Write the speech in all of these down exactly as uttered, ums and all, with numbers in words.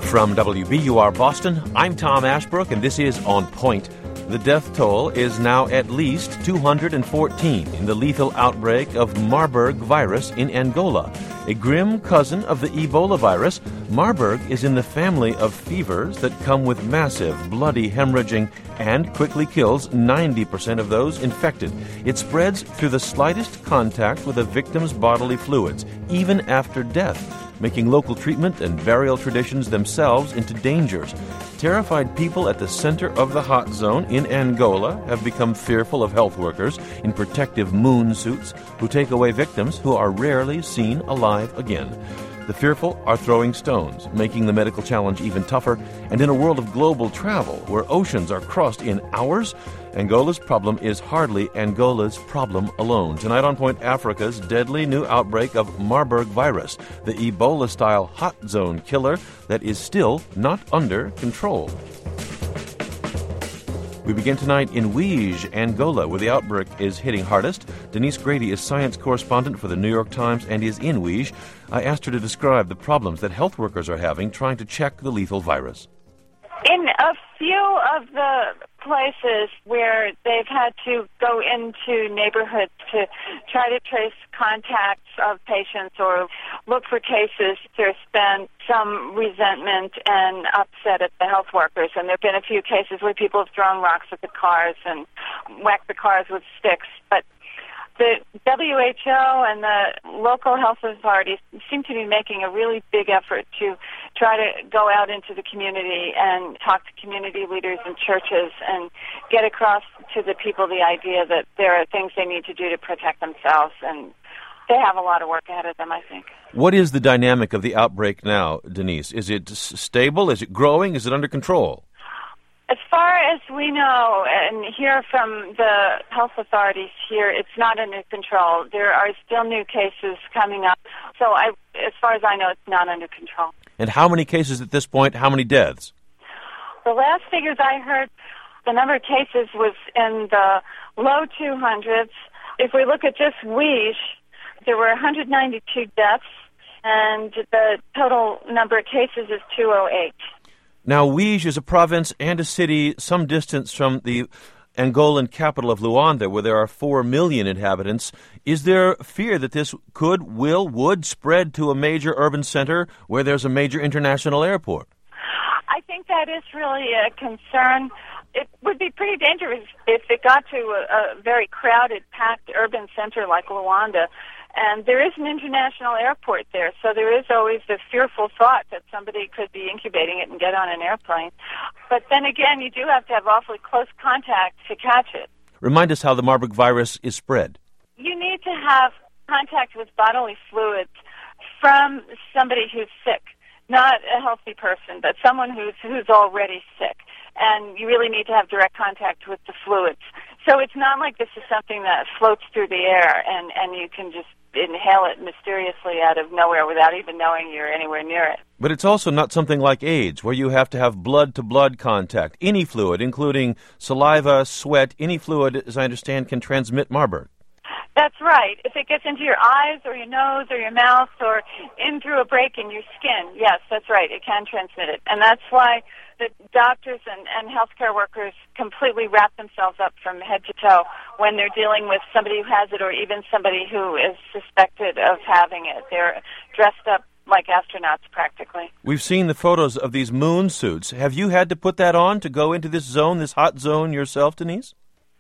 From W B U R Boston, I'm Tom Ashbrook, and this is On Point. The death toll is now at least two hundred fourteen in the lethal outbreak of Marburg virus in Angola. A grim cousin of the Ebola virus, Marburg is in the family of fevers that come with massive, bloody hemorrhaging and quickly kills ninety percent of those infected. It spreads through the slightest contact with a victim's bodily fluids, even after death, making local treatment and burial traditions themselves into dangers. Terrified people at the center of the hot zone in Angola have become fearful of health workers in protective moon suits who take away victims who are rarely seen alive again. The fearful are throwing stones, making the medical challenge even tougher. And in a world of global travel, where oceans are crossed in hours, Angola's problem is hardly Angola's problem alone. Tonight on Point, Africa's deadly new outbreak of Marburg virus, the Ebola-style hot zone killer that is still not under control. We begin tonight in Uige, Angola, where the outbreak is hitting hardest. Denise Grady is science correspondent for the New York Times and is in Uige. I asked her to describe the problems that health workers are having trying to check the lethal virus. In a few of the places where they've had to go into neighborhoods to try to trace contacts of patients or look for cases, there's been some resentment and upset at the health workers. And there have been a few cases where people have thrown rocks at the cars and whacked the cars with sticks. But the W H O and the local health authorities seem to be making a really big effort to try to go out into the community and talk to community leaders and churches and get across to the people the idea that there are things they need to do to protect themselves. And they have a lot of work ahead of them, I think. What is the dynamic of the outbreak now, Denise? Is it stable? Is it growing? Is it under control? As far as we know and hear from the health authorities here, it's not under control. There are still new cases coming up. So I, as far as I know, it's not under control. And how many cases at this point? How many deaths? The last figures I heard, the number of cases was in the low two hundreds. If we look at just Uige, there were one hundred ninety-two deaths, and the total number of cases is two hundred eight. Now, Uige is a province and a city some distance from the Angolan capital of Luanda, where there are four million inhabitants. Is there fear that this could, will, would spread to a major urban center where there's a major international airport? I think that is really a concern. It would be pretty dangerous if it got to a, a very crowded, packed urban center like Luanda. And there is an international airport there, so there is always the fearful thought that somebody could be incubating it and get on an airplane. But then again, you do have to have awfully close contact to catch it. Remind us how the Marburg virus is spread. You need to have contact with bodily fluids from somebody who's sick, not a healthy person, but someone who's who's already sick. And you really need to have direct contact with the fluids. So it's not like this is something that floats through the air and, and you can just inhale it mysteriously out of nowhere without even knowing you're anywhere near it. But it's also not something like AIDS, where you have to have blood-to-blood contact. Any fluid, including saliva, sweat, any fluid, as I understand, can transmit Marburg. That's right. If it gets into your eyes or your nose or your mouth or in through a break in your skin, yes, that's right, it can transmit it. And that's why the doctors and, and healthcare workers completely wrap themselves up from head to toe when they're dealing with somebody who has it or even somebody who is suspected of having it. They're dressed up like astronauts, practically. We've seen the photos of these moon suits. Have you had to put that on to go into this zone, this hot zone yourself, Denise?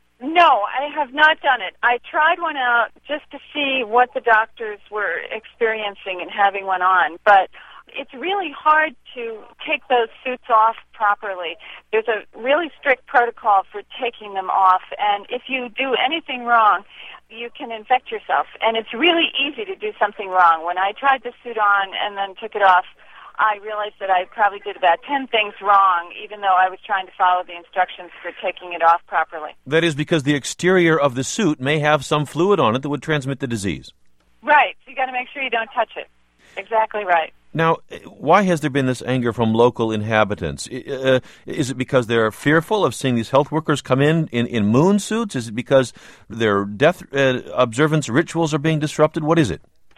No, I have not done it. I tried one out just to see what the doctors were experiencing and having one on, but it's really hard to take those suits off properly. There's a really strict protocol for taking them off, and if you do anything wrong, you can infect yourself. And it's really easy to do something wrong. When I tried the suit on and then took it off, I realized that I probably did about ten things wrong, even though I was trying to follow the instructions for taking it off properly. That is because the exterior of the suit may have some fluid on it that would transmit the disease. Right. So you got to make sure you don't touch it. Exactly right. Now, why has there been this anger from local inhabitants? Uh, is it because they're fearful of seeing these health workers come in in, in moon suits? Is it because their death uh, observance rituals are being disrupted? What is it?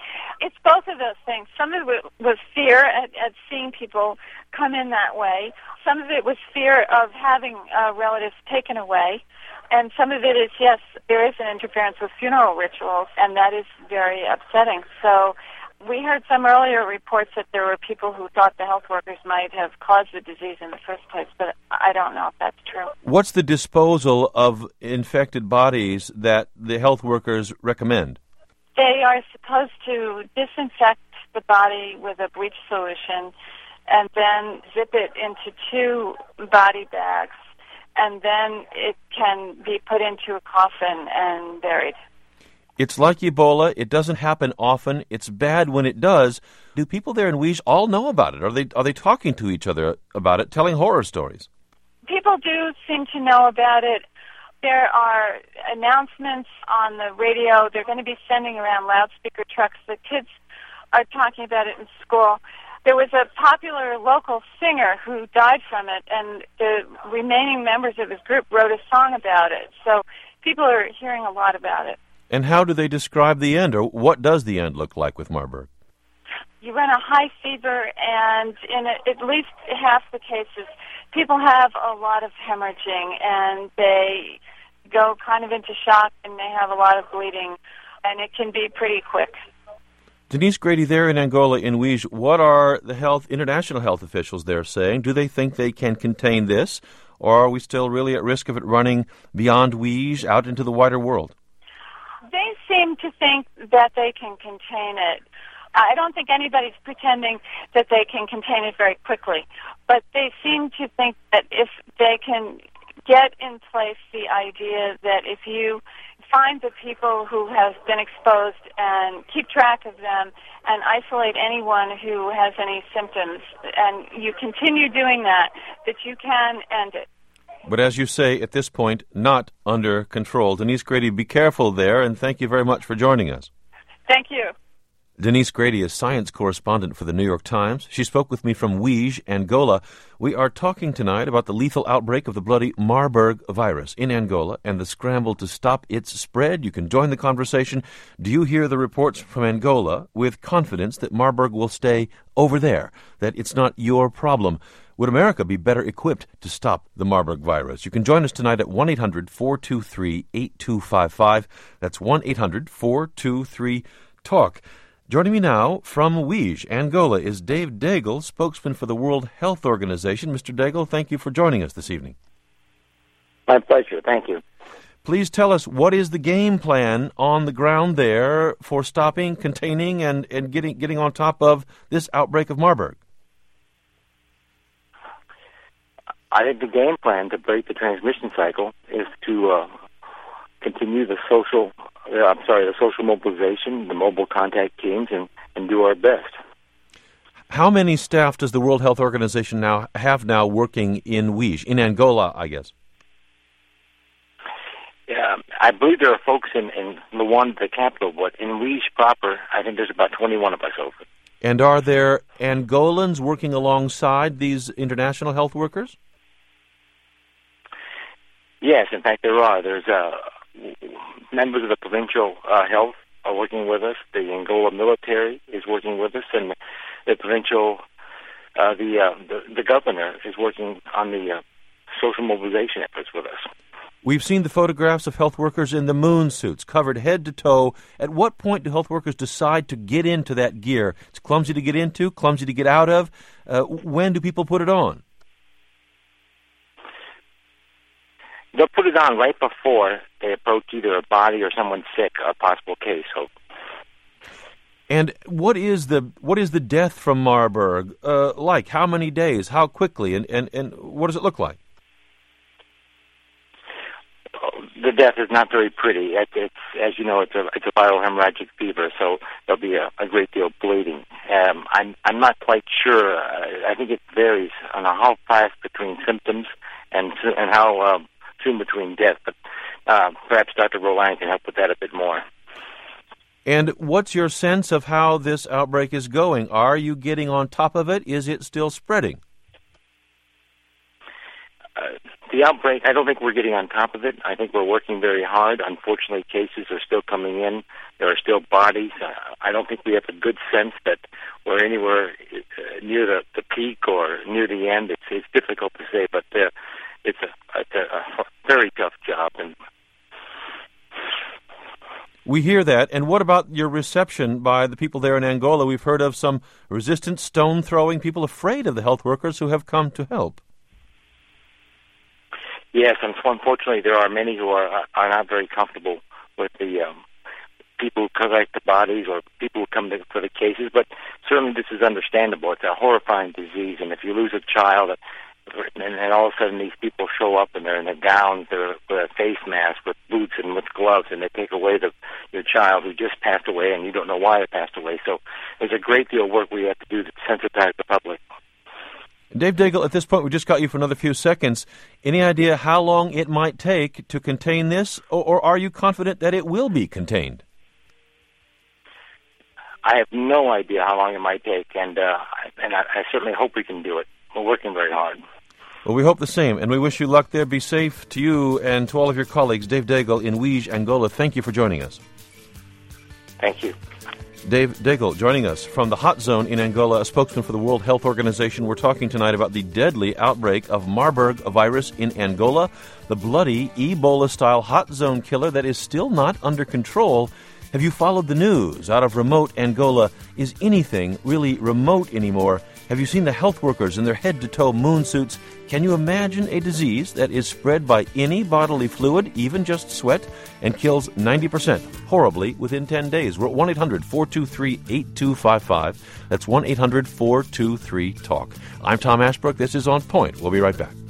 It's both of those things. Some of it was fear at, at seeing people come in that way. Some of it was fear of having uh, relatives taken away. And some of it is, yes, there is an interference with funeral rituals, and that is very upsetting. So we heard some earlier reports that there were people who thought the health workers might have caused the disease in the first place, but I don't know if that's true. What's the disposal of infected bodies that the health workers recommend? They are supposed to disinfect the body with a bleach solution and then zip it into two body bags, and then it can be put into a coffin and buried. It's like Ebola. It doesn't happen often. It's bad when it does. Do people there in Liege all know about it? Are they are they talking to each other about it, telling horror stories? People do seem to know about it. There are announcements on the radio. They're going to be sending around loudspeaker trucks. The kids are talking about it in school. There was a popular local singer who died from it, and the remaining members of his group wrote a song about it. So people are hearing a lot about it. And how do they describe the end, or what does the end look like with Marburg? You run a high fever, and in a, at least half the cases, people have a lot of hemorrhaging, and they go kind of into shock, and they have a lot of bleeding, and it can be pretty quick. Denise Grady, there in Angola, in Liege, what are the health international health officials there saying? Do they think they can contain this, or are we still really at risk of it running beyond Liege out into the wider world? They seem to think that they can contain it. I don't think anybody's pretending that they can contain it very quickly, but they seem to think that if they can get in place the idea that if you find the people who have been exposed and keep track of them and isolate anyone who has any symptoms, and you continue doing that, that you can end it. But as you say, at this point, not under control. Denise Grady, be careful there, and thank you very much for joining us. Thank you. Denise Grady is science correspondent for the New York Times. She spoke with me from Liege, Angola. We are talking tonight about the lethal outbreak of the bloody Marburg virus in Angola and the scramble to stop its spread. You can join the conversation. Do you hear the reports from Angola with confidence that Marburg will stay over there, that it's not your problem? Would America be better equipped to stop the Marburg virus? You can join us tonight at one eight hundred four two three eight two five five. That's one eight hundred four two three talk. Joining me now from Liege, Angola, is Dave Daigle, spokesman for the World Health Organization. Mister Daigle, thank you for joining us this evening. My pleasure. Thank you. Please tell us, what is the game plan on the ground there for stopping, containing, and, and getting getting on top of this outbreak of Marburg? I think the game plan to break the transmission cycle is to uh, continue the social, uh, I'm sorry, the social mobilization, the mobile contact teams, and, and do our best. How many staff does the World Health Organization now have now working in Liege, in Angola, I guess? Yeah, I believe there are folks in, in Luanda, the capital, but in Liege proper, I think there's about twenty-one of us over. And are there Angolans working alongside these international health workers? Yes, in fact, there are. There's uh, members of the provincial uh, health are working with us. The Angola military is working with us, and the provincial, uh, the, uh, the the governor is working on the uh, social mobilization efforts with us. We've seen the photographs of health workers in the moon suits, covered head to toe. At what point do health workers decide to get into that gear? It's clumsy to get into, clumsy to get out of. Uh, when do people put it on? They'll put it on right before they approach either a body or someone sick, a possible case. So. And what is the what is the death from Marburg uh, like? How many days? How quickly? And, and, and what does it look like? The death is not very pretty. It, it's, as you know, it's a it's a viral hemorrhagic fever, so there'll be a, a great deal of bleeding. Um, I'm I'm not quite sure. Uh, I think it varies on how fast between symptoms and and how um, soon between death. But uh, perhaps Doctor Roland can help with that a bit more. And what's your sense of how this outbreak is going? Are you getting on top of it? Is it still spreading? Uh, the outbreak, I don't think we're getting on top of it. I think we're working very hard. Unfortunately, cases are still coming in. There are still bodies. Uh, I don't think we have a good sense that we're anywhere uh, near the, the peak or near the end. It's, it's difficult to say, but uh, it's, a, it's a, a very tough job. And we hear that. And what about your reception by the people there in Angola? We've heard of some resistant stone-throwing, people afraid of the health workers who have come to help. Yes, unfortunately, there are many who are are not very comfortable with the um, people who collect the bodies or people who come to, for the cases. But certainly, this is understandable. It's a horrifying disease, and if you lose a child, and, and all of a sudden these people show up and they're in a gown, they're with a face mask, with boots, and with gloves, and they take away the your child who just passed away, and you don't know why it passed away. So there's a great deal of work we have to do to sensitize the public. Dave Daigle, at this point, we just got you for another few seconds. Any idea how long it might take to contain this, or, or are you confident that it will be contained? I have no idea how long it might take, and uh, and I, I certainly hope we can do it. We're working very hard. Well, we hope the same, and we wish you luck there. Be safe to you and to all of your colleagues. Dave Daigle in Uige, Angola, thank you for joining us. Thank you. Dave Daigle joining us from the hot zone in Angola, a spokesman for the World Health Organization. We're talking tonight about the deadly outbreak of Marburg virus in Angola, the bloody Ebola-style hot zone killer that is still not under control. Have you followed the news out of remote Angola? Is anything really remote anymore? Have you seen the health workers in their head-to-toe moon suits? Can you imagine a disease that is spread by any bodily fluid, even just sweat, and kills ninety percent horribly within ten days? We're at one eight hundred four two three eight two five five. That's one eight hundred four two three talk. I'm Tom Ashbrook. This is On Point. We'll be right back.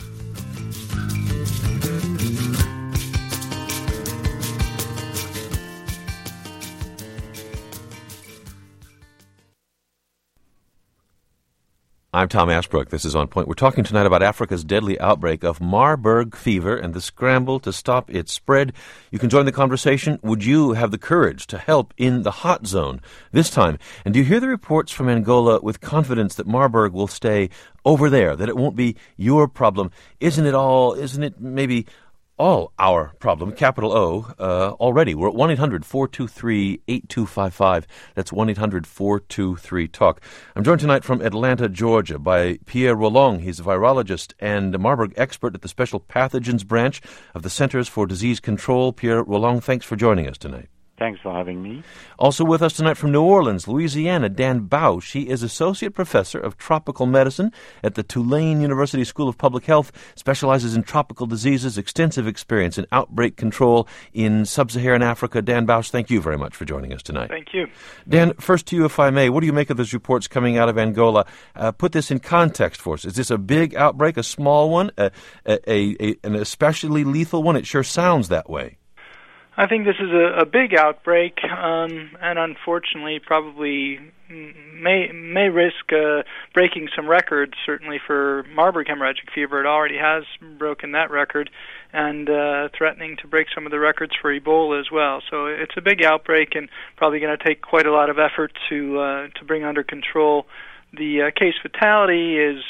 I'm Tom Ashbrook. This is On Point. We're talking tonight about Africa's deadly outbreak of Marburg fever and the scramble to stop its spread. You can join the conversation. Would you have the courage to help in the hot zone this time? And do you hear the reports from Angola with confidence that Marburg will stay over there, that it won't be your problem? Isn't it all, isn't it maybe all our problem, capital O, uh, already? We're at one eight hundred four two three eight two five five. That's one eight hundred four two three talk. I'm joined tonight from Atlanta, Georgia, by Pierre Rolong. He's a virologist and a Marburg expert at the Special Pathogens Branch of the Centers for Disease Control. Pierre Rolong, thanks for joining us tonight. Thanks for having me. Also with us tonight from New Orleans, Louisiana, Dan Bausch. He is Associate Professor of Tropical Medicine at the Tulane University School of Public Health, specializes in tropical diseases, extensive experience in outbreak control in sub-Saharan Africa. Dan Bausch, thank you very much for joining us tonight. Thank you. Dan, first to you, if I may. What do you make of those reports coming out of Angola? Uh, put this in context for us. Is this a big outbreak, a small one, a, a, a, an especially lethal one? It sure sounds that way. I think this is a, a big outbreak, um, and unfortunately probably may may risk uh, breaking some records, certainly for Marburg hemorrhagic fever. It already has broken that record, and uh, threatening to break some of the records for Ebola as well. So it's a big outbreak and probably going to take quite a lot of effort to uh, to bring under control. The uh, case fatality is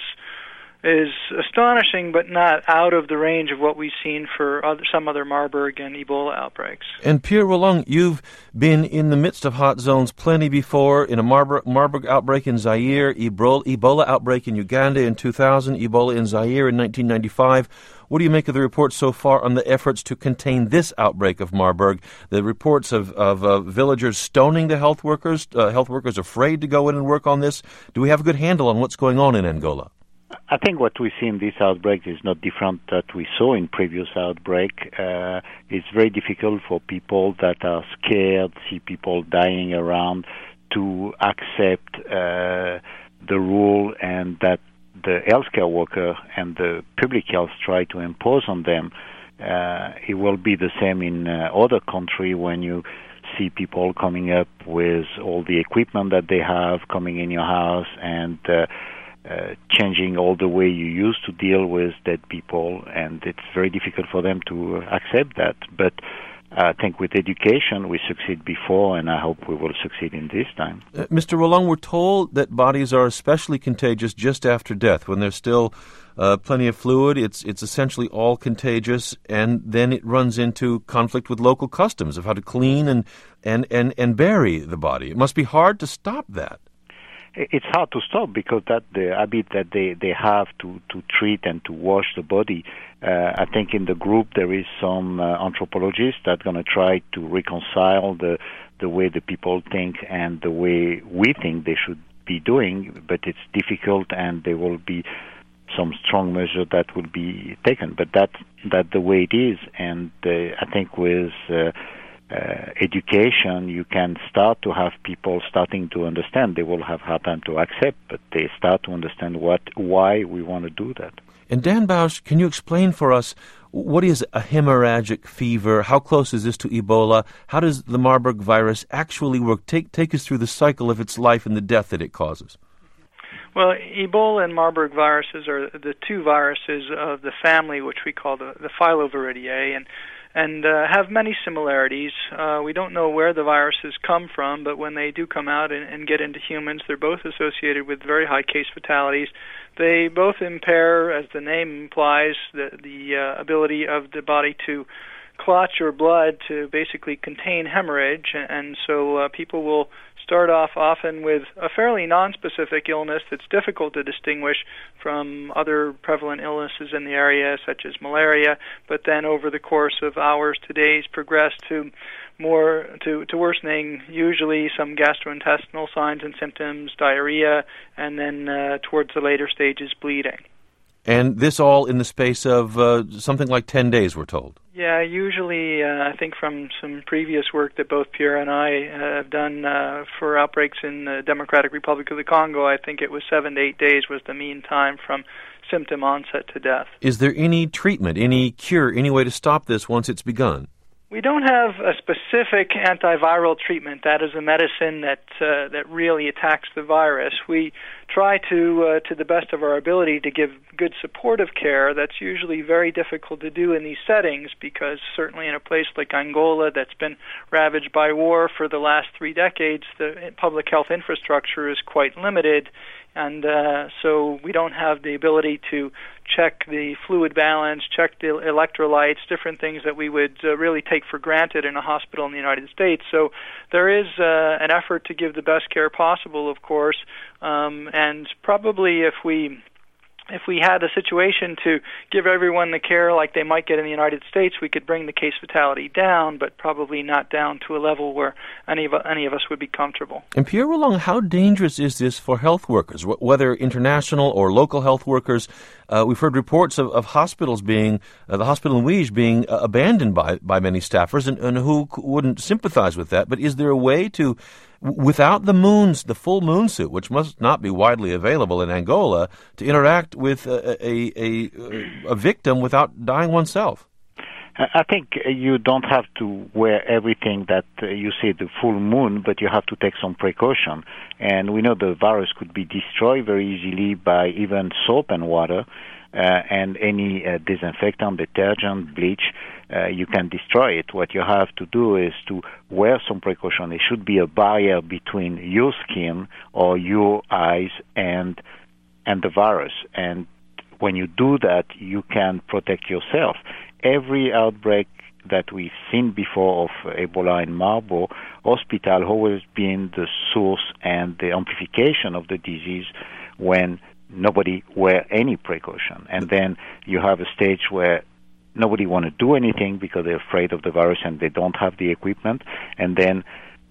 is astonishing, but not out of the range of what we've seen for other, some other Marburg and Ebola outbreaks. And Pierre Rolong, you've been in the midst of hot zones plenty before, in a Marburg, Marburg outbreak in Zaire, Ebola, Ebola outbreak in Uganda in two thousand, Ebola in Zaire in nineteen ninety-five. What do you make of the reports so far on the efforts to contain this outbreak of Marburg? The reports of, of uh, villagers stoning the health workers, uh, health workers afraid to go in and work on this. Do we have a good handle on what's going on in Angola? I think what we see in this outbreak is not different that we saw in previous outbreak. Uh, it's very difficult for people that are scared, see people dying around, to accept uh, the rule and that the healthcare worker and the public health try to impose on them. Uh, it will be the same in uh, other countries when you see people coming up with all the equipment that they have coming in your house and uh, Uh, changing all the way you used to deal with dead people, and it's very difficult for them to accept that. But I think with education we succeed before, and I hope we will succeed in this time. Uh, Mister Roland, we're told that bodies are especially contagious just after death, when there's still uh, plenty of fluid. It's it's essentially all contagious, and then it runs into conflict with local customs of how to clean and and, and, and bury the body. It must be hard to stop that. It's hard to stop because that the habit that they, they have to, to treat and to wash the body. Uh, I think in the group there is some uh, anthropologists that are going to try to reconcile the the way the people think and the way we think they should be doing, but it's difficult, and there will be some strong measure that will be taken. But that's that the way it is, and uh, I think with uh, Uh, education, you can start to have people starting to understand. They will have hard time to accept, but they start to understand what, why we want to do that. And Dan Bausch, can you explain for us what is a hemorrhagic fever? How close is this to Ebola? How does the Marburg virus actually work? Take take us through the cycle of its life and the death that it causes. Well, Ebola and Marburg viruses are the two viruses of the family, which we call the, the Filoviridae, and and uh, have many similarities. Uh, we don't know where the viruses come from, but when they do come out and, and get into humans, they're both associated with very high case fatalities. They both impair, as the name implies, the, the uh, ability of the body to clot your blood to basically contain hemorrhage, and, and so uh, people will start off often with a fairly nonspecific illness that's difficult to distinguish from other prevalent illnesses in the area, such as malaria, but then over the course of hours to days progress to more to, to worsening, usually some gastrointestinal signs and symptoms, diarrhea, and then uh, towards the later stages, bleeding. And this all in the space of uh, something like ten days, we're told. Yeah, usually uh, I think from some previous work that both Pierre and I uh, have done uh, for outbreaks in the Democratic Republic of the Congo, I think it was seven to eight days was the mean time from symptom onset to death. Is there any treatment, any cure, any way to stop this once it's begun? We don't have a specific antiviral treatment. That is a medicine that uh, that really attacks the virus. We try to, uh, to the best of our ability, to give good supportive care. That's usually very difficult to do in these settings because certainly in a place like Angola that's been ravaged by war for the last three decades, the public health infrastructure is quite limited. And uh, so we don't have the ability to check the fluid balance, check the electrolytes, different things that we would uh, really take for granted in a hospital in the United States. So there is uh, an effort to give the best care possible, of course, um, and probably if we if we had a situation to give everyone the care like they might get in the United States, we could bring the case fatality down, but probably not down to a level where any of any of us would be comfortable. And Pierre Roland, how dangerous is this for health workers, whether international or local health workers? Uh, we've heard reports of, of hospitals being, uh, the hospital in Liege being uh, abandoned by, by many staffers, and, and who wouldn't sympathize with that. But is there a way to, without the moons, the full moon suit, which must not be widely available in Angola, to interact with a, a, a, a victim without dying oneself? I think you don't have to wear everything that uh, you see the full moon, but you have to take some precaution. And we know the virus could be destroyed very easily by even soap and water, uh, and any uh, disinfectant, detergent, bleach. Uh, you can destroy it. What you have to do is to wear some precaution. There should be a barrier between your skin or your eyes and and the virus. And when you do that, you can protect yourself. Every outbreak that we've seen before of Ebola in Marburg, hospital always been the source and the amplification of the disease when nobody wear any precaution. And then you have a stage where nobody want to do anything because they're afraid of the virus and they don't have the equipment. And then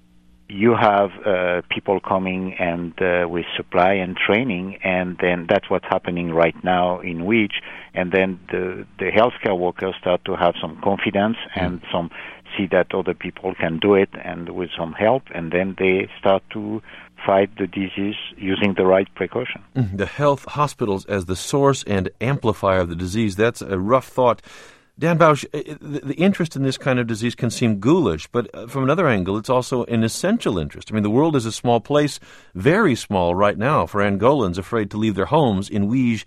you have uh, people coming and uh, with supply and training, and then that's what's happening right now in Liege. And then the the healthcare workers start to have some confidence and some see that other people can do it, and with some help, and then they start to fight the disease using the right precaution. The health hospitals as the source and amplifier of the disease, that's a rough thought. Dan Bausch, the interest in this kind of disease can seem ghoulish, but from another angle, it's also an essential interest. I mean, the world is a small place, very small right now for Angolans afraid to leave their homes in Liege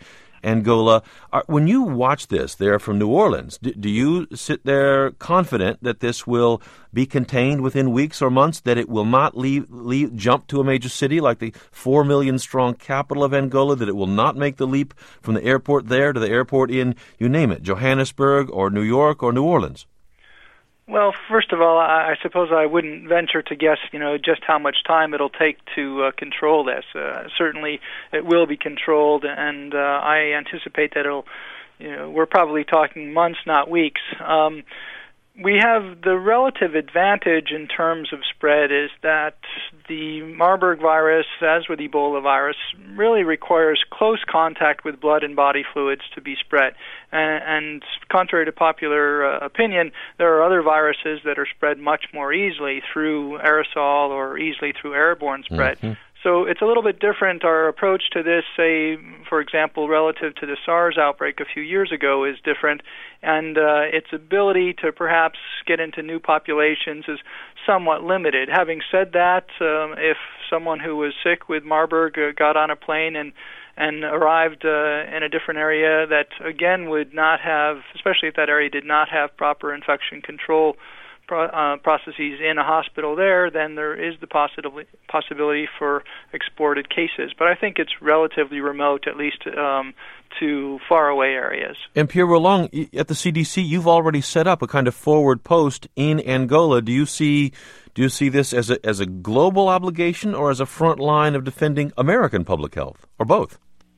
Angola. Are, when you watch this there from New Orleans, do, do you sit there confident that this will be contained within weeks or months, that it will not leave, leave, jump to a major city like the four million strong capital of Angola, that it will not make the leap from the airport there to the airport in, you name it, Johannesburg or New York or New Orleans? Well, first of all, I, I suppose I wouldn't venture to guess, you know, just how much time it'll take to uh, control this. Uh, certainly, it will be controlled, and uh, I anticipate that it'll, you know, we're probably talking months, not weeks. Um, we have the relative advantage in terms of spread is that the Marburg virus, as with Ebola virus, really requires close contact with blood and body fluids to be spread. And, and contrary to popular uh, opinion, there are other viruses that are spread much more easily through aerosol or easily through airborne spread. Mm-hmm. So it's a little bit different. Our approach to this, say, for example, relative to the SARS outbreak a few years ago, is different, and uh, its ability to perhaps get into new populations is somewhat limited. Having said that, um, if someone who was sick with Marburg uh, got on a plane and and arrived uh, in a different area that, again, would not have, especially if that area did not have proper infection control Pro, uh, processes in a hospital there, then there is the possibility possibility for exported cases. But I think it's relatively remote, at least um, to faraway areas. And Pierre Rolland, at the C D C, you've already set up a kind of forward post in Angola. Do you see do you see this as a as a global obligation or as a front line of defending American public health, or both?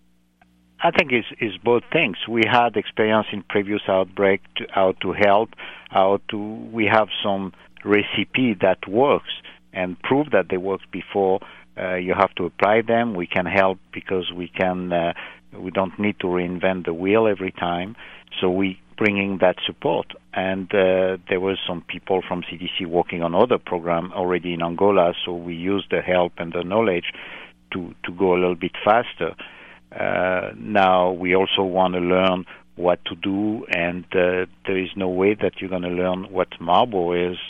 I think it's, it's both things. We had experience in previous outbreak to, how to help, how to. We have some recipe that works and prove that they worked before. Uh, you have to apply them. We can help because we can. Uh, we don't need to reinvent the wheel every time. So we bringing that support. And uh, there were some people from C D C working on other programs already in Angola. So we used the help and the knowledge to to go a little bit faster. Uh, now we also want to learn what to do, and uh, there is no way that you're going to learn what Marburg is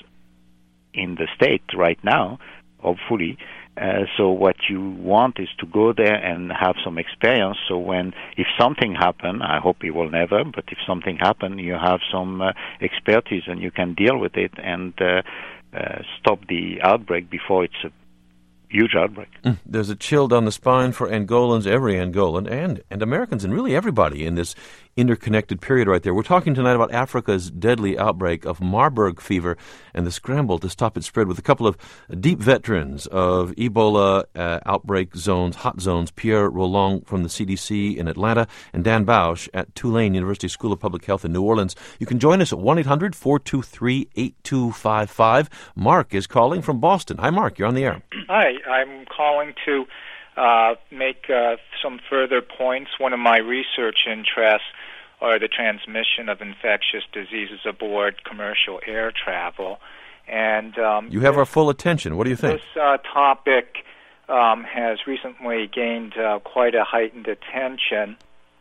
in the state right now, hopefully. Uh, so what you want is to go there and have some experience. So when, if something happen, I hope it will never, but if something happen, you have some uh, expertise and you can deal with it and uh, uh, stop the outbreak before it's a huge outbreak. Mm, there's a chill down the spine for Angolans, every Angolan, and, and Americans, and really everybody in this interconnected period right there. We're talking tonight about Africa's deadly outbreak of Marburg fever and the scramble to stop its spread with a couple of deep veterans of Ebola uh, outbreak zones, hot zones, Pierre Rolland from the C D C in Atlanta and Dan Bausch at Tulane University School of Public Health in New Orleans. You can join us at one eight hundred four two three eight two five five. Mark is calling from Boston. Hi, Mark. You're on the air. Hi. I'm calling to uh, make uh, some further points. One of my research interests are the transmission of infectious diseases aboard commercial air travel. And um, you have this, our full attention. What do you think? This uh, topic um, has recently gained uh, quite a heightened attention,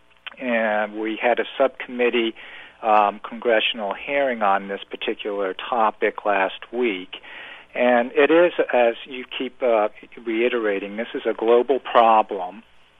and we had a subcommittee um, congressional hearing on this particular topic last week. And it is, as you keep uh, reiterating, this is a global problem,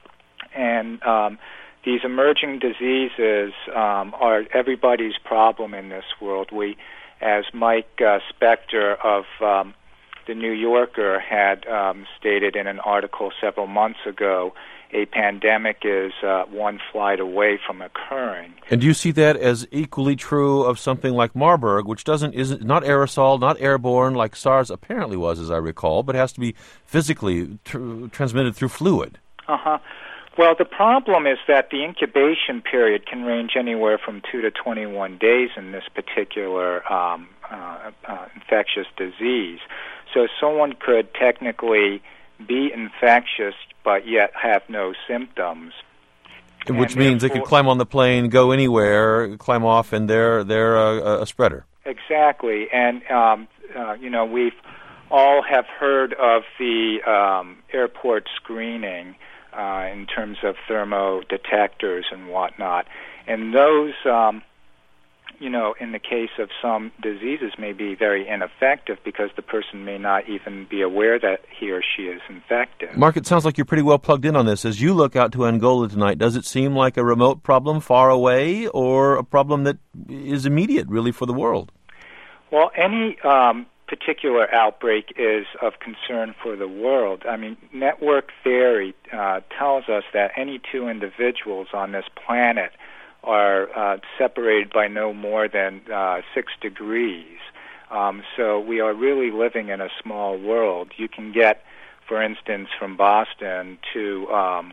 and um, these emerging diseases um, are everybody's problem in this world. We, as Mike uh, Spector of um, The New Yorker had um, stated in an article several months ago, a pandemic is uh, one flight away from occurring. And do you see that as equally true of something like Marburg, which doesn't isn't not aerosol, not airborne like SARS apparently was, as I recall, but has to be physically tr- transmitted through fluid? Uh-huh. Well, the problem is that the incubation period can range anywhere from two to twenty-one days in this particular um, uh, uh, infectious disease. So someone could technically be infectious but yet have no symptoms. Which and means they could climb on the plane, go anywhere, climb off, and they're they're a, a spreader. Exactly, and um, uh, you know we've all have heard of the um, airport screening uh, in terms of thermo detectors and whatnot, and those um, you know, in the case of some diseases, may be very ineffective because the person may not even be aware that he or she is infected. Mark, it sounds like you're pretty well plugged in on this. As you look out to Angola tonight, does it seem like a remote problem far away or a problem that is immediate, really, for the world? Well, any um, particular outbreak is of concern for the world. I mean, network theory uh, tells us that any two individuals on this planet are uh, separated by no more than uh, six degrees. Um, so we are really living in a small world. You can get, for instance, from Boston to um,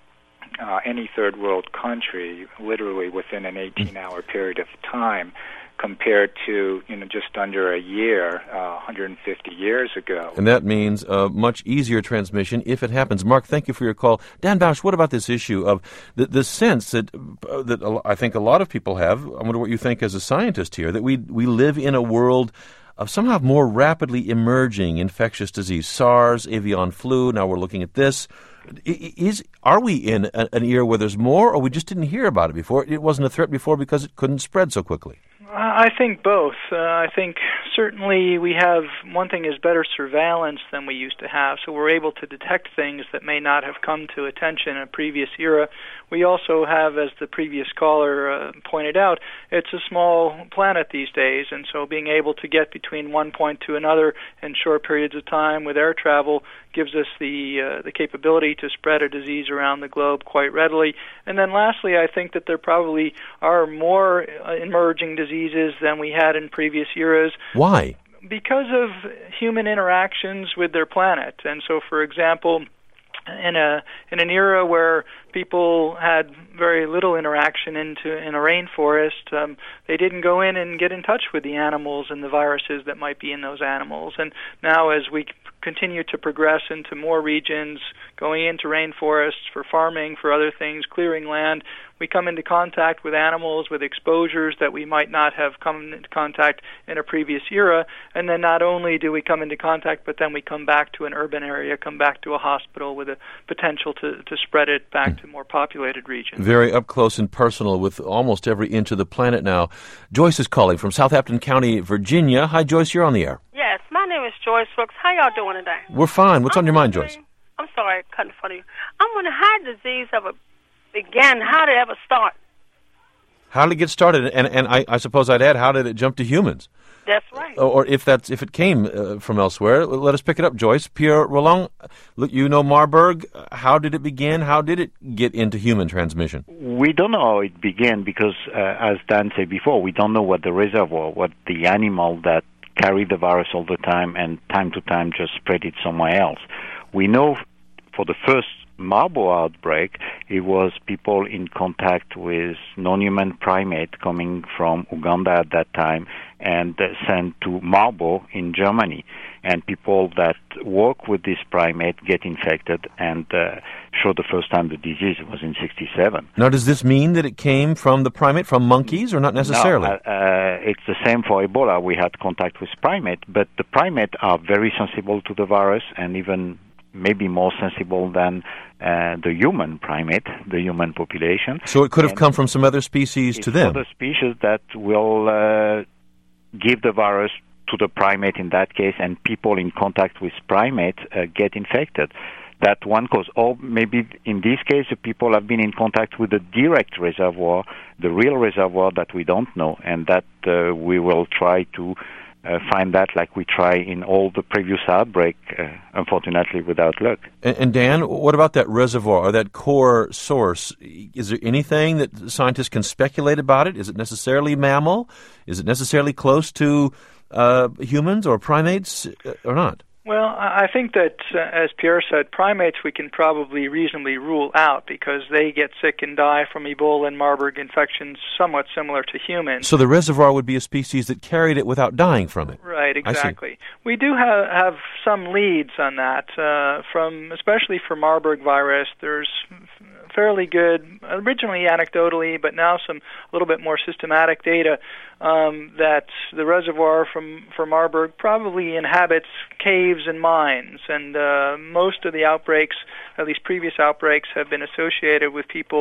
uh, any third world country literally within an eighteen-hour period of time, compared to, you know, just under a year, uh, one hundred fifty years ago. And that means a much easier transmission if it happens. Mark, thank you for your call. Dan Bausch, what about this issue of the, the sense that uh, that I think a lot of people have, I wonder what you think as a scientist here, that we we live in a world of somehow more rapidly emerging infectious disease, SARS, avian flu, now we're looking at this. Is Are we in a, an era where there's more, or we just didn't hear about it before? It wasn't a threat before because it couldn't spread so quickly? I think both. Uh, I think certainly we have, one thing is better surveillance than we used to have, so we're able to detect things that may not have come to attention in a previous era. We also have, as the previous caller uh, pointed out, it's a small planet these days, and so being able to get between one point to another in short periods of time with air travel gives us the uh, the capability to spread a disease around the globe quite readily. And then lastly, I think that there probably are more uh, emerging diseases than we had in previous eras. Why? Because of human interactions with their planet. And so, for example, in a in an era where people had very little interaction into in a rainforest, um, they didn't go in and get in touch with the animals and the viruses that might be in those animals. And now, as we continue to progress into more regions, going into rainforests for farming, for other things, clearing land, we come into contact with animals with exposures that we might not have come into contact in a previous era. And then not only do we come into contact, but then we come back to an urban area, come back to a hospital with a potential to, to spread it back to more populated regions. Very up close and personal with almost every inch of the planet now. Joyce is calling from Southampton County, Virginia. Hi, Joyce, you're on the air. Yes, my name is Joyce Brooks. How y'all doing today? We're fine. What's I'm on your mind, Joyce? I'm sorry, I cut in front of you. I'm wondering how disease ever began, how did it ever start? How did it get started? And and I, I suppose I'd add, how did it jump to humans? That's right. Or if that's if it came uh, from elsewhere, let us pick it up, Joyce. Pierre Roland, look, you know Marburg. How did it begin? How did it get into human transmission? We don't know how it began because, uh, as Dan said before, we don't know what the reservoir, what the animal that carried the virus all the time and time to time just spread it somewhere else. We know for the first Marburg outbreak, it was people in contact with non-human primate coming from Uganda at that time and uh, sent to Marburg in Germany. And people that work with this primate get infected and uh, show the first time the disease was in sixty-seven. Now, does this mean that it came from the primate, from monkeys, or not necessarily? No, uh, uh, it's the same for Ebola. We had contact with primate, but the primate are very sensible to the virus and even maybe more sensible than uh, the human primate, the human population. So it could have and come from some other species to them. Other species that will uh, give the virus to the primate in that case, and people in contact with primates uh, get infected. That one cause. Or maybe in this case, the people have been in contact with the direct reservoir, the real reservoir that we don't know, and that uh, we will try to Uh, find that like we try in all the previous outbreak, uh, unfortunately without luck. And, and Dan, what about that reservoir or that core source? Is there anything that scientists can speculate about it? Is it necessarily mammal? Is it necessarily close to uh, humans or primates or not? Well, I think that, uh, as Pierre said, primates we can probably reasonably rule out because they get sick and die from Ebola and Marburg infections somewhat similar to humans. So the reservoir would be a species that carried it without dying from it. Right, exactly. We do have, have some leads on that, uh, from especially for Marburg virus. There's fairly good, originally anecdotally, but now some a little bit more systematic data um, that the reservoir from for Marburg probably inhabits caves and mines, and uh, most of the outbreaks, at least previous outbreaks, have been associated with people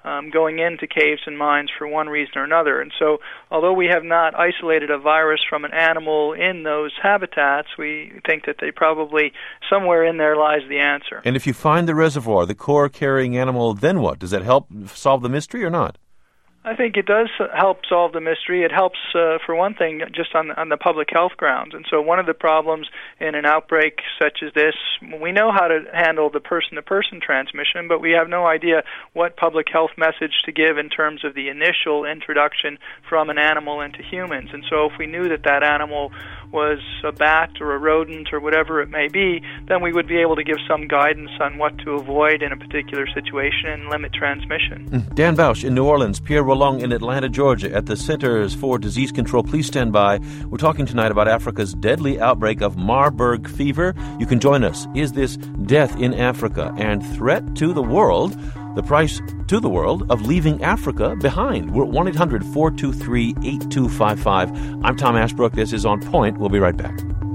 um, going into caves and mines for one reason or another. And so, although we have not isolated a virus from an animal in those habitats, we think that they probably, somewhere in there lies the answer. And if you find the reservoir, the core-carrying animal, then what? Does that help solve the mystery or not? I think it does help solve the mystery. It helps, uh, for one thing, just on, on the public health grounds. And so one of the problems in an outbreak such as this, we know how to handle the person-to-person transmission, but we have no idea what public health message to give in terms of the initial introduction from an animal into humans. And so if we knew that that animal was a bat or a rodent or whatever it may be, then we would be able to give some guidance on what to avoid in a particular situation and limit transmission. Dan Bausch in New Orleans, Pierre Rolong in Atlanta, Georgia, at the Centers for Disease Control. Please stand by. We're talking tonight about Africa's deadly outbreak of Marburg fever. You can join us. Is this death in Africa and threat to the world? The price to the world of leaving Africa behind. We're at one eight hundred four two three eight two five five. I'm Tom Ashbrook. This is On Point. We'll be right back.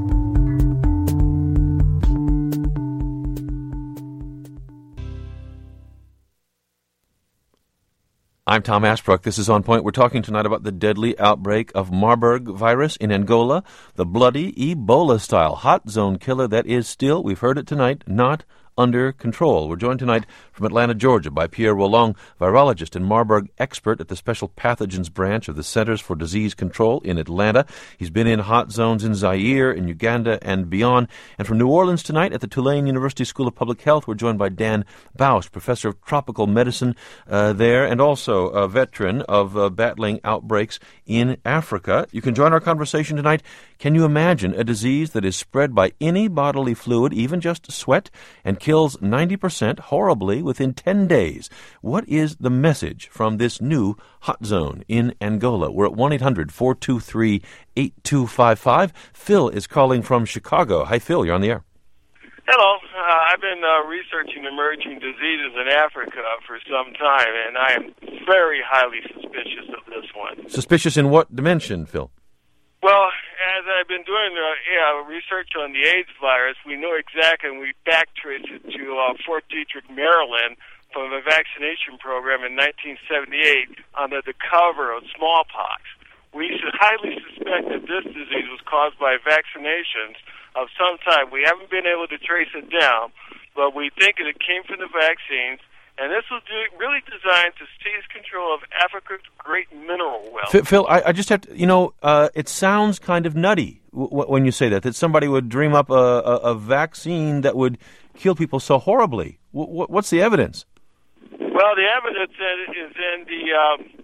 I'm Tom Ashbrook. This is On Point. We're talking tonight about the deadly outbreak of Marburg virus in Angola, the bloody Ebola-style hot zone killer that is still, we've heard it tonight, not under control. We're joined tonight from Atlanta, Georgia, by Pierre Rolong, virologist and Marburg expert at the Special Pathogens Branch of the Centers for Disease Control in Atlanta. He's been in hot zones in Zaire, in Uganda, and beyond. And from New Orleans tonight at the Tulane University School of Public Health, we're joined by Dan Bausch, professor of tropical medicine uh, there, and also a veteran of uh, battling outbreaks in Africa. You can join our conversation tonight. Can you imagine a disease that is spread by any bodily fluid, even just sweat, and kills ninety percent horribly within ten days? What is the message from this new hot zone in Angola? We're at one eight hundred four two three eight two five five. Phil is calling from Chicago. Hi, Phil. You're on the air. Hello. Uh, I've been uh, researching emerging diseases in Africa for some time, and I am very highly suspicious of this one. Suspicious in what dimension, Phil? Well, as I've been doing uh, yeah, research on the AIDS virus, we know exactly, and we backtraced it to uh, Fort Detrick, Maryland, from a vaccination program in nineteen seventy-eight under the cover of smallpox. We should highly suspect that this disease was caused by vaccinations of some type. We haven't been able to trace it down, but we think that it came from the vaccines. And this was really designed to seize control of Africa's great mineral wealth. Phil, I, I just have to, you know, uh, it sounds kind of nutty w- when you say that, that somebody would dream up a, a, a vaccine that would kill people so horribly. W- what's the evidence? Well, the evidence is in the,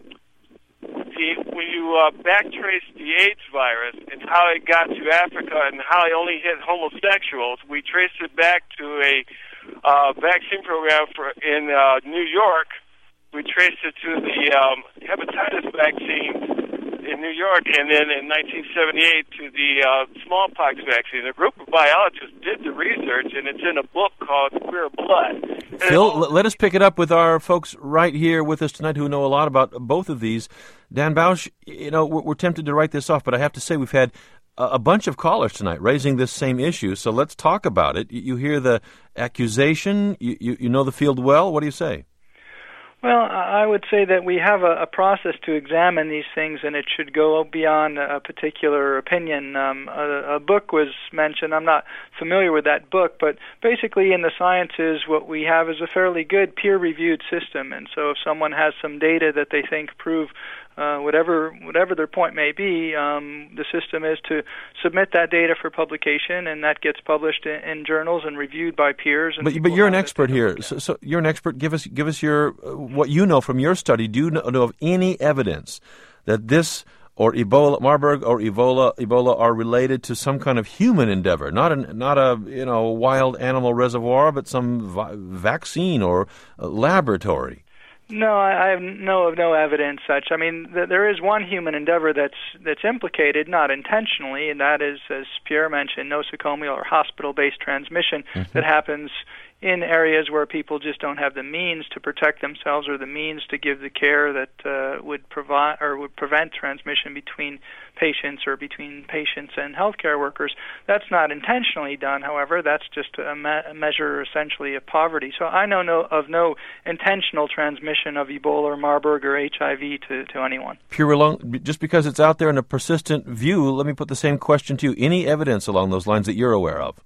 um, the when you uh, backtrace the AIDS virus and how it got to Africa and how it only hit homosexuals, we traced it back to a Uh, vaccine program for in uh, New York. We traced it to the um, hepatitis vaccine in New York, and then in nineteen seventy-eight to the uh, smallpox vaccine. A group of biologists did the research, and it's in a book called Queer Blood. And Phil, all- let us pick it up with our folks right here with us tonight who know a lot about both of these. Dan Bausch, you know, we're, we're tempted to write this off, but I have to say we've had a bunch of callers tonight raising this same issue, so let's talk about it. You hear the accusation, you, you, you know the field well. What do you say? Well, I would say that we have a, a process to examine these things, and it should go beyond a particular opinion. Um, a, a book was mentioned. I'm not familiar with that book, but basically in the sciences, what we have is a fairly good peer-reviewed system, and so if someone has some data that they think prove Uh, whatever whatever their point may be, um, the system is to submit that data for publication, and that gets published in, in journals and reviewed by peers. And but but you're an expert here, so, so you're an expert. Give us give us your uh, what you know from your study. Do you know, know of any evidence that this or Ebola, Marburg or Ebola, Ebola are related to some kind of human endeavor, not an not a you know wild animal reservoir, but some vi- vaccine or uh, laboratory? No, I, I have no of no evidence such. I mean, th- there is one human endeavor that's that's implicated, not intentionally, and that is, as Pierre mentioned, nosocomial or hospital-based transmission mm-hmm. that happens in areas where people just don't have the means to protect themselves or the means to give the care that uh, would provide or would prevent transmission between patients or between patients and healthcare workers. That's not intentionally done, however. That's just a, me- a measure essentially of poverty. So I know no, of no intentional transmission of Ebola or Marburg or H I V to, to anyone. Pierre Rolland, just because it's out there in a persistent view, let me put the same question to you. Any evidence along those lines that you're aware of?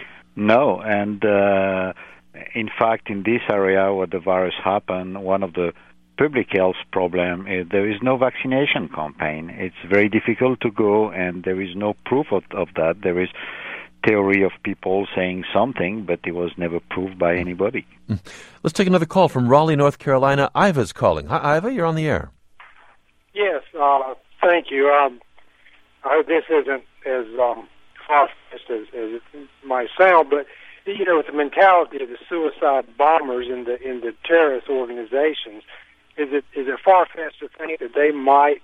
No, and uh, in fact, in this area where the virus happened, one of the public health problem is there is no vaccination campaign. It's very difficult to go, and there is no proof of, of that. There is theory of people saying something, but it was never proved by anybody. Let's take another call from Raleigh, North Carolina. Iva's calling. Hi, Iva, you're on the air. Yes, uh, thank you. Um, I hope this isn't as um, far-fetched as, as it might sound, but you know, with the mentality of the suicide bombers in the in the terrorist organizations, is it is it far-fetched to think that they might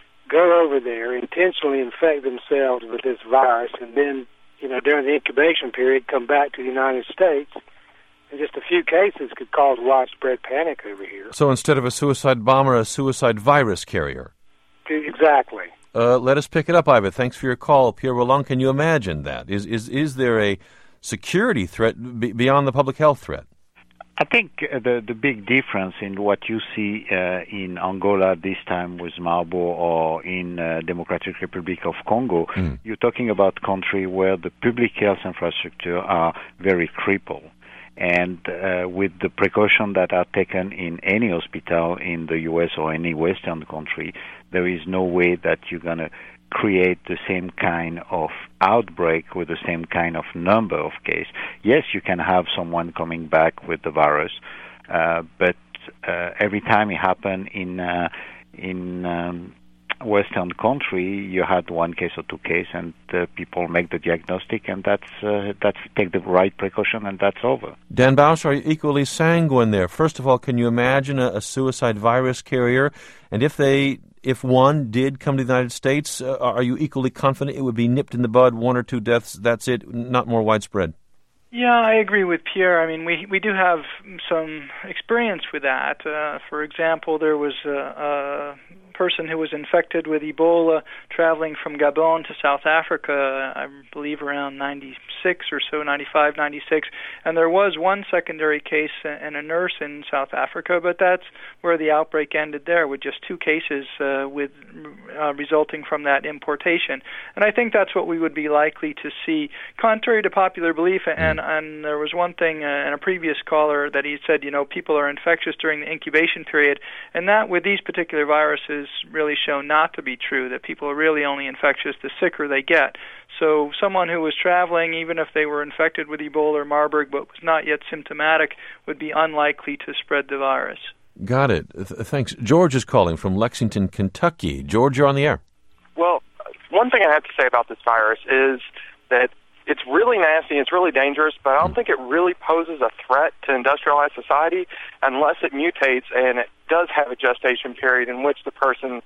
go over there, intentionally infect themselves with this virus, and then, you know, during the incubation period, come back to the United States, and just a few cases could cause widespread panic over here? So instead of a suicide bomber, a suicide virus carrier. Exactly. Uh, let us pick it up, Iva. Thanks for your call. Pierre Rolland, can you imagine that? Is is is there a security threat b- beyond the public health threat? I think uh, the the big difference in what you see uh, in Angola this time with Marburg or in uh, Democratic Republic of Congo, mm. you're talking about country where the public health infrastructure are very crippled. And uh, with the precautions that are taken in any hospital in the U S or any Western country, there is no way that you're going to create the same kind of outbreak with the same kind of number of cases. Yes, you can have someone coming back with the virus, uh, but uh, every time it happens in uh, in um, Western country, you had one case or two cases, and uh, people make the diagnostic, and that's uh, that's take the right precaution, and that's over. Dan Bausch, are you equally sanguine there? First of all, can you imagine a, a suicide virus carrier? And if they, if one did come to the United States, uh, are you equally confident it would be nipped in the bud, one or two deaths, that's it, not more widespread? Yeah, I agree with Pierre. I mean, we we do have some experience with that. Uh, for example, there was a, a person who was infected with Ebola traveling from Gabon to South Africa, I believe around ninety-six or so, ninety-five, ninety-six, and there was one secondary case and a nurse in South Africa, but that's where the outbreak ended there, with just two cases uh, with uh, resulting from that importation. And I think that's what we would be likely to see, contrary to popular belief. And, and there was one thing uh, in a previous caller that he said, you know, people are infectious during the incubation period, and that with these particular viruses really shown not to be true, that people are really only infectious the sicker they get. So someone who was traveling, even if they were infected with Ebola or Marburg but was not yet symptomatic, would be unlikely to spread the virus. Got it. Th- thanks. George is calling from Lexington, Kentucky. George, you're on the air. Well, one thing I have to say about this virus is that it's really nasty, it's really dangerous, but I don't think it really poses a threat to industrialized society unless it mutates and it does have a gestation period in which the person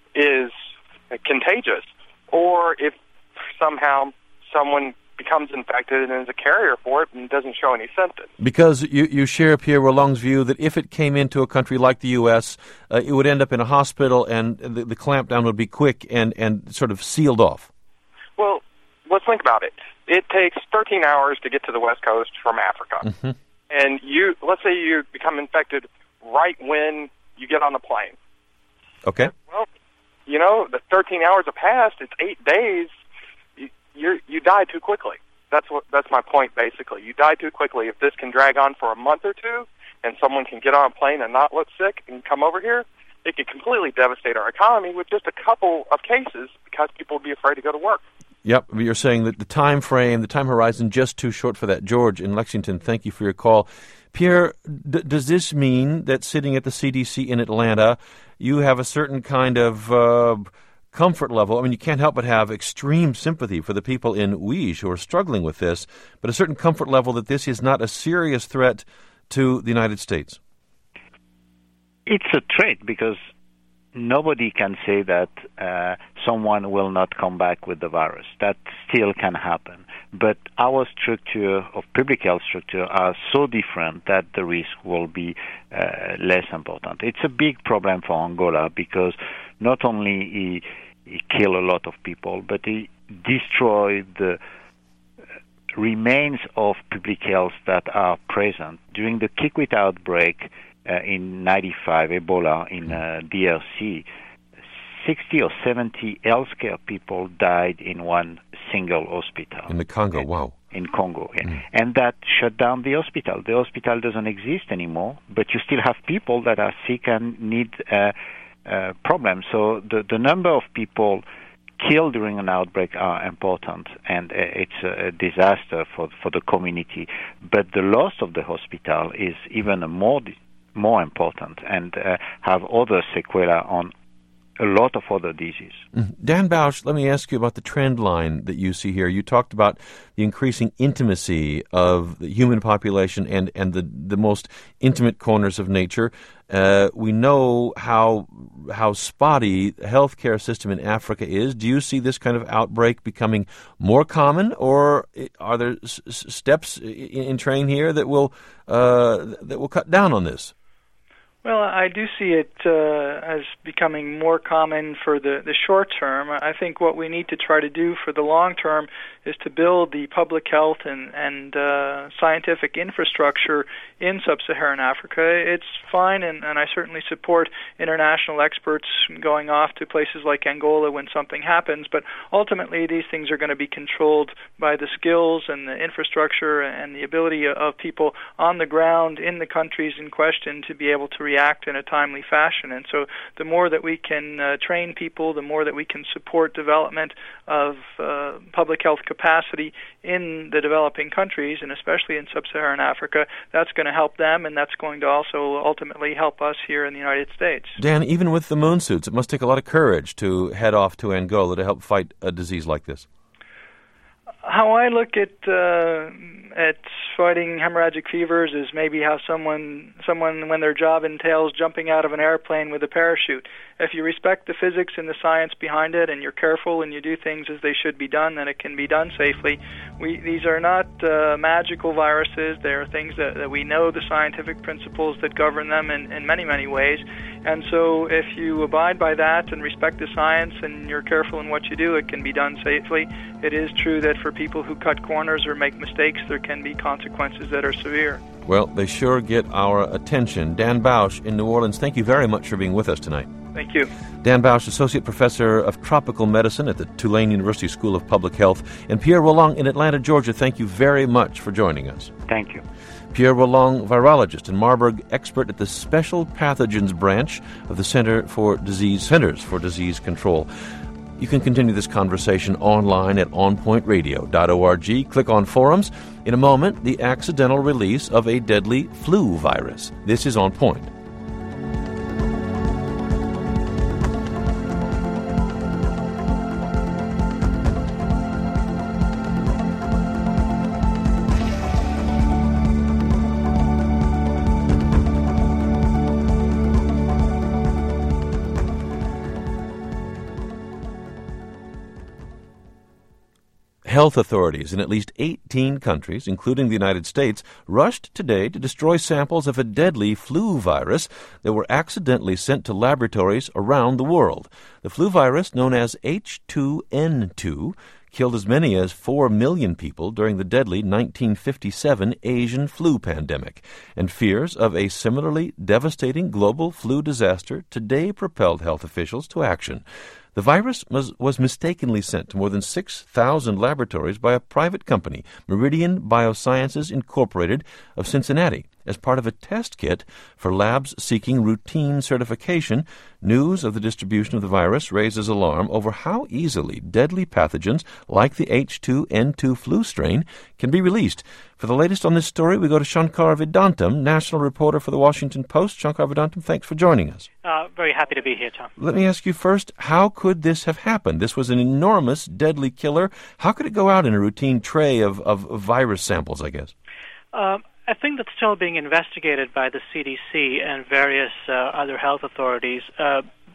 is contagious, or if somehow someone becomes infected and is a carrier for it and doesn't show any symptoms. Because you, you share Pierre Rolland's view that if it came into a country like the U S, uh, it would end up in a hospital and the, the clampdown would be quick and, and sort of sealed off. Well, let's think about it. It takes thirteen hours to get to the West Coast from Africa. Mm-hmm. And you, let's say you become infected right when you get on the plane. Okay. Well, you know, the thirteen hours have passed. It's eight days. You you're, you die too quickly. That's what. That's my point, basically. You die too quickly. If this can drag on for a month or two, and someone can get on a plane and not look sick and come over here, it could completely devastate our economy with just a couple of cases because people would be afraid to go to work. Yep, you're saying that the time frame, the time horizon, just too short for that. George in Lexington, thank you for your call. Pierre, d- does this mean that sitting at the C D C in Atlanta, you have a certain kind of uh, comfort level? I mean, you can't help but have extreme sympathy for the people in Wuhan who are struggling with this, but a certain comfort level that this is not a serious threat to the United States. It's a threat because nobody can say that uh, someone will not come back with the virus. That still can happen. But our structure of public health structure are so different that the risk will be uh, less important. It's a big problem for Angola because not only he, he killed a lot of people, but he destroyed the remains of public health that are present. During the Kikwit outbreak uh, in ninety-five, Ebola in uh, D R C, sixty or seventy healthcare people died in one single hospital. In the Congo, wow. In Congo, yeah. Mm. And that shut down the hospital. The hospital doesn't exist anymore, but you still have people that are sick and need uh, uh, problems. So the, the number of people killed during an outbreak are important, and uh, it's a, a disaster for for the community. But the loss of the hospital is even a more more important and uh, have other sequelae on a lot of other diseases. Mm. Dan Bausch, let me ask you about the trend line that you see here. You talked about the increasing intimacy of the human population and, and the, the most intimate corners of nature. Uh, we know how how spotty the healthcare system in Africa is. Do you see this kind of outbreak becoming more common, or are there s- steps in, in train here that will uh, that will cut down on this? Well, I do see it uh, as becoming more common for the, the short term. I think what we need to try to do for the long term is to build the public health and, and uh, scientific infrastructure in sub-Saharan Africa. It's fine, and, and I certainly support international experts going off to places like Angola when something happens, but ultimately these things are going to be controlled by the skills and the infrastructure and the ability of people on the ground in the countries in question to be able to react in a timely fashion. And so the more that we can uh, train people, the more that we can support development of uh, public health capacity in the developing countries, and especially in sub-Saharan Africa, that's going to help them, and that's going to also ultimately help us here in the United States. Dan, even with the moon suits, it must take a lot of courage to head off to Angola to help fight a disease like this. How I look at uh, at fighting hemorrhagic fevers is maybe how someone someone when their job entails jumping out of an airplane with a parachute. If you respect the physics and the science behind it, and you're careful and you do things as they should be done, then it can be done safely. We these are not uh, magical viruses. They are things that, that we know the scientific principles that govern them in, in many, many ways. And so if you abide by that and respect the science and you're careful in what you do, it can be done safely. It is true that for people who cut corners or make mistakes, there can be consequences that are severe. Well, they sure get our attention. Dan Bausch in New Orleans, thank you very much for being with us tonight. Thank you. Dan Bausch, Associate Professor of Tropical Medicine at the Tulane University School of Public Health, and Pierre Roland in Atlanta, Georgia, thank you very much for joining us. Thank you. Pierre Roland, virologist and Marburg expert at the Special Pathogens Branch of the Center for Disease Centers for Disease Control. You can continue this conversation online at on point radio dot org. Click on Forums. In a moment, the accidental release of a deadly flu virus. This is On Point. Health authorities in at least eighteen countries, including the United States, rushed today to destroy samples of a deadly flu virus that were accidentally sent to laboratories around the world. The flu virus, known as H two N two, killed as many as four million people during the deadly nineteen fifty-seven Asian flu pandemic, and fears of a similarly devastating global flu disaster today propelled health officials to action. The virus was, was mistakenly sent to more than six thousand laboratories by a private company, Meridian Biosciences Incorporated of Cincinnati, as part of a test kit for labs seeking routine certification. News of the distribution of the virus raises alarm over how easily deadly pathogens like the H two N two flu strain can be released. For the latest on this story, we go to Shankar Vedantam, national reporter for the Washington Post. Shankar Vedantam, thanks for joining us. Uh, very happy to be here, Tom. Let me ask you first, how could this have happened? This was an enormous, deadly killer. How could it go out in a routine tray of, of virus samples, I guess? Uh, I think that's still being investigated by the C D C and various uh, other health authorities. Uh,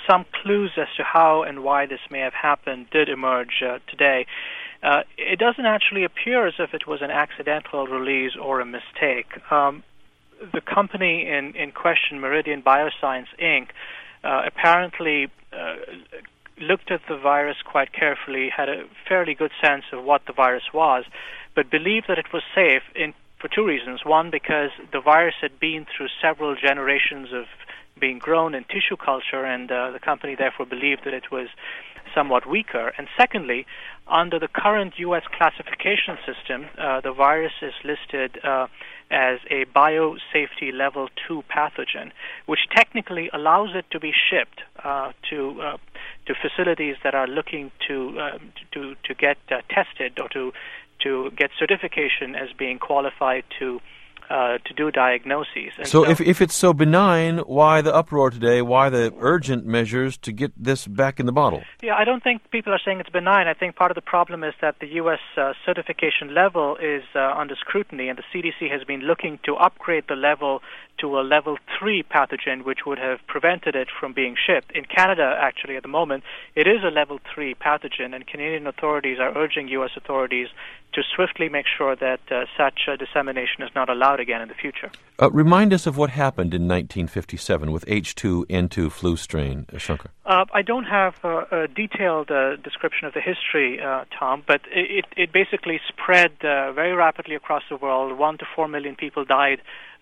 some clues as to how and why this may have happened did emerge uh, today. Uh, it doesn't actually appear as if it was an accidental release or a mistake. Um, the company in, in question, Meridian Bioscience, Incorporated, uh, apparently uh, looked at the virus quite carefully, had a fairly good sense of what the virus was, but believed that it was safe in, for two reasons. One, because the virus had been through several generations of being grown in tissue culture, and uh, the company therefore believed that it was somewhat weaker. And secondly, under the current U S classification system, uh, the virus is listed uh, as a biosafety level two pathogen, which technically allows it to be shipped uh, to uh, to facilities that are looking to uh, to to get uh, tested or to to get certification as being qualified to uh, to do diagnoses. And so, so if if it's so benign, why the uproar today? Why the urgent measures to get this back in the bottle? Yeah, I don't think people are saying it's benign. I think part of the problem is that the U S uh, certification level is uh, under scrutiny, and the C D C has been looking to upgrade the level to a level three pathogen, which would have prevented it from being shipped. In Canada, actually, at the moment, it is a level three pathogen, and Canadian authorities are urging U S authorities to swiftly make sure that uh, such uh, dissemination is not allowed again in the future. Uh, remind us of what happened in nineteen fifty-seven with H two N two flu strain, uh, Shankar. Uh, I don't have uh, a detailed uh, description of the history, uh, Tom, but it, it basically spread uh, very rapidly across the world. One to four million people died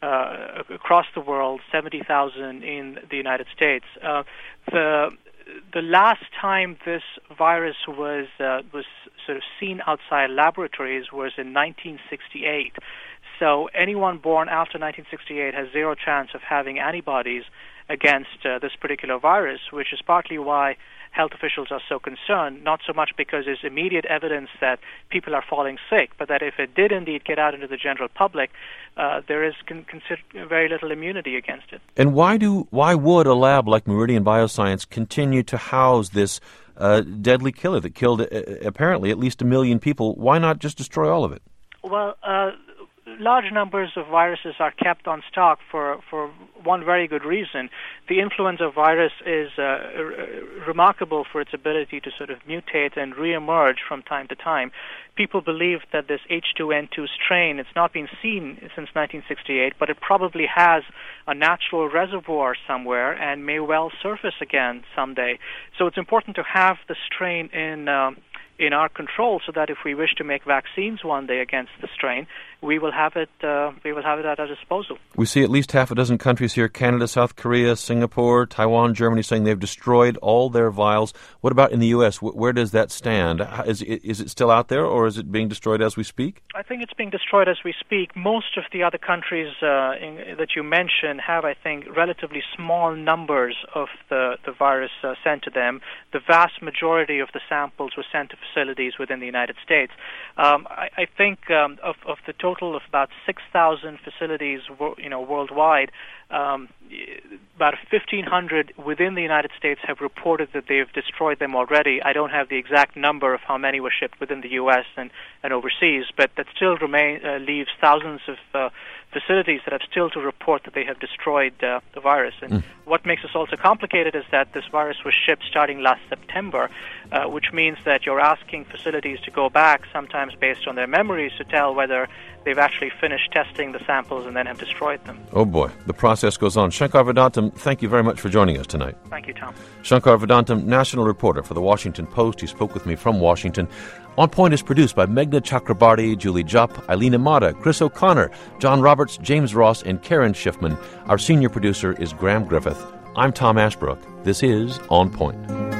uh, across the world, seventy thousand in the United States. Uh, the the last time this virus was uh, was sort of seen outside laboratories was in nineteen sixty-eight. So anyone born after nineteen sixty-eight has zero chance of having antibodies against uh, this particular virus, which is partly why health officials are so concerned, not so much because there's immediate evidence that people are falling sick, but that if it did indeed get out into the general public, uh, there is con- consider- very little immunity against it. And why do why would a lab like Meridian Bioscience continue to house this uh, deadly killer that killed uh, apparently at least a million people? Why not just destroy all of it? Well, uh, large numbers of viruses are kept on stock for, for one very good reason. The influenza virus is uh, r- remarkable for its ability to sort of mutate and reemerge from time to time. People believe that this H two N two strain, it's not been seen since nineteen sixty-eight, but it probably has a natural reservoir somewhere and may well surface again someday. So it's important to have the strain in um, in our control, so that if we wish to make vaccines one day against the strain, we will have it. Uh, we will have it at our disposal. We see at least half a dozen countries here: Canada, South Korea, Singapore, Taiwan, Germany, saying they've destroyed all their vials. What about in the U S? Where does that stand? Is it, is it still out there, or is it being destroyed as we speak? I think it's being destroyed as we speak. Most of the other countries uh, in, that you mentioned have, I think, relatively small numbers of the the virus uh, sent to them. The vast majority of the samples were sent to facilities within the United States. Um, I, I think um, of, of the total of about six thousand facilities, you know, worldwide, um, about fifteen hundred within the United States have reported that they've destroyed them already. I don't have the exact number of how many were shipped within the U S and, and overseas, but that still remain, uh, leaves thousands of uh, facilities that have still to report that they have destroyed uh, the virus. And mm. what makes this also complicated is that this virus was shipped starting last September, uh, which means that you're asking facilities to go back, sometimes based on their memories, to tell whether they've actually finished testing the samples and then have destroyed them. Oh boy, the process goes on. Shankar Vedantam, thank you very much for joining us tonight. Thank you, Tom. Shankar Vedantam, national reporter for The Washington Post. He spoke with me from Washington. On Point is produced by Meghna Chakrabarty, Julie Jupp, Eileen Amata, Chris O'Connor, John Roberts, James Ross, and Karen Schiffman. Our senior producer is Graham Griffith. I'm Tom Ashbrook. This is On Point.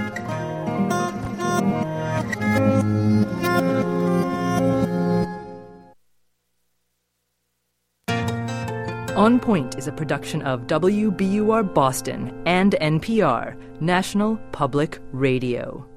On Point is a production of W B U R Boston and N P R, National Public Radio.